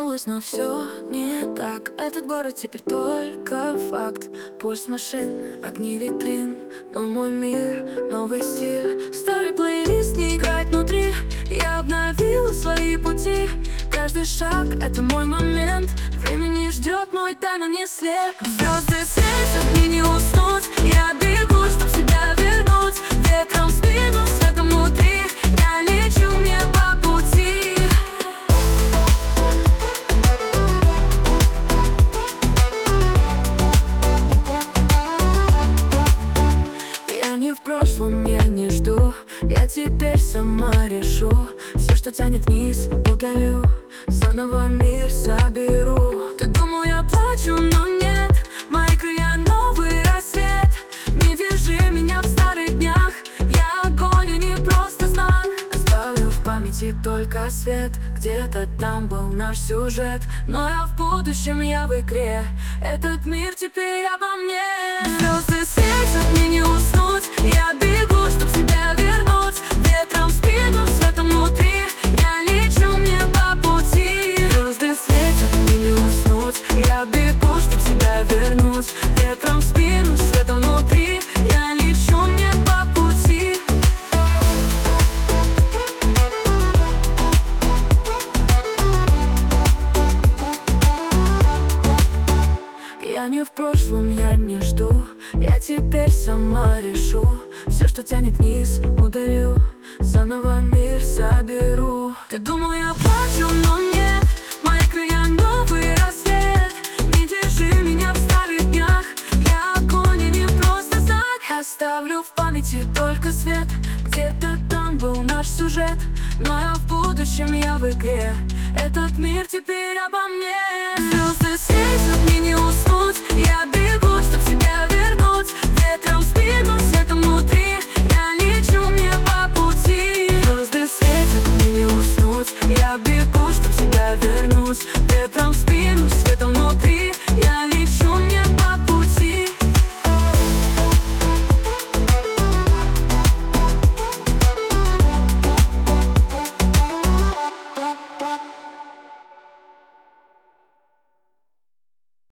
вернулась, но все не так. Этот город теперь только факт. Пульс машин, огни витрин, но мой мир, новый стиль. Старый плейлист не играет внутри. Я обновила свои пути. Каждый шаг — это мой момент. Времени ждет мой тайный не след. Звезды светят, мне не уснуть. Я бегу, чтоб себя вернуть. Ветром в спину, светом внутри. Я лечу, мне по пути. Я не в прошлом, я не жду. Я теперь сама решу. Все, что тянет вниз, удалю. Заново мир соберу. Ты думал, я плачу, но нет. Мои крылья новый рассвет. Не держи меня в старых днях. Я огонь, и не просто знак. Оставлю в памяти только свет. Где-то там был наш сюжет. Но я в будущем, я в игре. Этот мир теперь обо мне. Звезды светят, мне не уснуть. Я бегу, чтоб себя вернуть. Ветром в спину, светом внутри. Я лечу, мне по пути. Звезды светят, мне не уснуть. Я бегу, чтоб себя вернуть. Ветром в спину, светом внутри. Я лечу, мне по пути. Я не в прошлом, я не жду. Я теперь сама решу. Все, что тянет вниз, удалю. Заново мир соберу. Ты думал, я плачу, но нет. Мои крылья новый рассвет. Не держи меня в старых днях. Я огонь, и не просто знак. Оставлю в памяти только свет. Где-то там был наш сюжет. Но я в будущем, я в игре. Этот мир теперь обо мне.